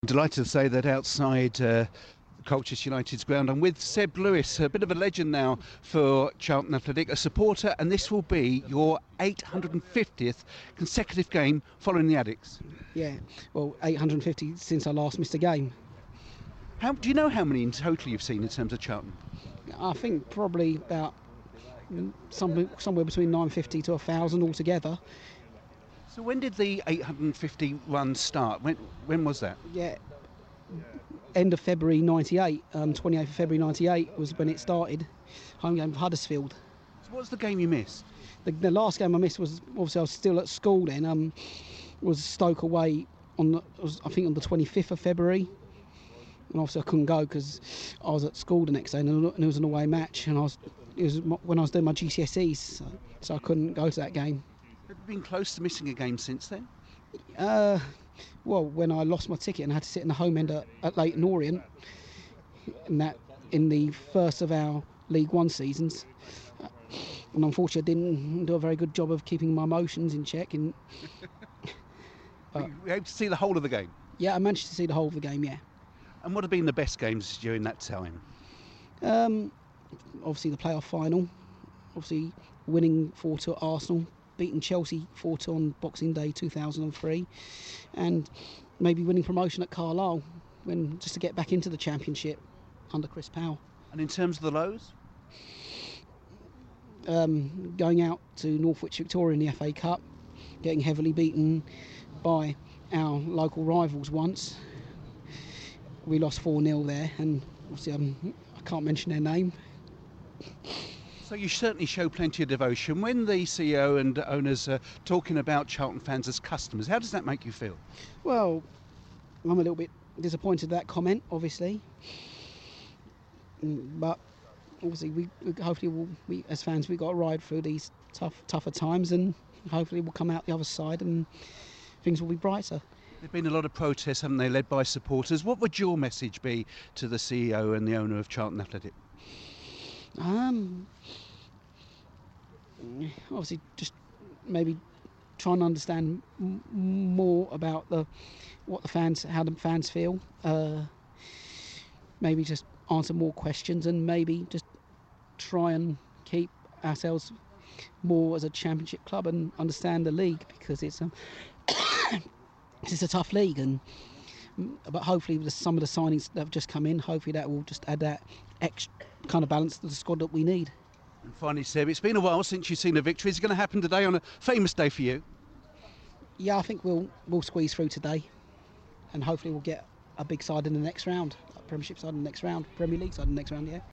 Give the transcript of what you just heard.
Delighted to say that outside Colchester United's ground I'm with Seb Lewis, a bit of a legend now for Charlton Athletic, a supporter, and this will be your 850th consecutive game following the Addicks. Yeah, well, 850 since I last missed a game. Do you know how many in total you've seen in terms of Charlton? I think probably about somewhere between 950 to 1,000 altogether. So when did the 850 run start? When was that? Yeah, end of February 98, 28th of February 98 was when it started, home game for Huddersfield. So what was the game you missed? The last game I missed was, obviously I was still at school then, was Stoke away I think on the 25th of February. And obviously I couldn't go because I was at school the next day and it was an away match, and it was when I was doing my GCSEs, so I couldn't go to that game. Have you been close to missing a game since then? Well, when I lost my ticket and had to sit in the home end at Leyton Orient, and that in the first of our League One seasons, and unfortunately I didn't do a very good job of keeping my emotions in check. And were you able to see the whole of the game? Yeah, I managed to see the whole of the game, yeah. And what have been the best games during that time? Obviously the playoff final, obviously winning 4-2 at Arsenal, beating Chelsea 4-2 on Boxing Day 2003, and maybe winning promotion at Carlisle just to get back into the Championship under Chris Powell. And in terms of the lows? Going out to Northwich Victoria in the FA Cup, getting heavily beaten by our local rivals once. We lost 4-0 there, and obviously I can't mention their name. So you certainly show plenty of devotion. When the CEO and owners are talking about Charlton fans as customers, how does that make you feel? Well, I'm a little bit disappointed at that comment, obviously. But obviously, we as fans, we've got to ride through these tougher times, and hopefully we'll come out the other side and things will be brighter. There have been a lot of protests, haven't they, led by supporters. What would your message be to the CEO and the owner of Charlton Athletic? Obviously just maybe try and understand more about how the fans feel, maybe just answer more questions, and maybe just try and keep ourselves more as a Championship club and understand the league, because it's a tough league, but hopefully with some of the signings that have just come in, hopefully that will just add that extra kind of balance to the squad that we need. And finally, Seb, it's been a while since you've seen a victory. Is it going to happen today on a famous day for you? Yeah, I think we'll squeeze through today, and hopefully we'll get a big side in the next round, a Premiership side in the next round, Premier League side in the next round, yeah.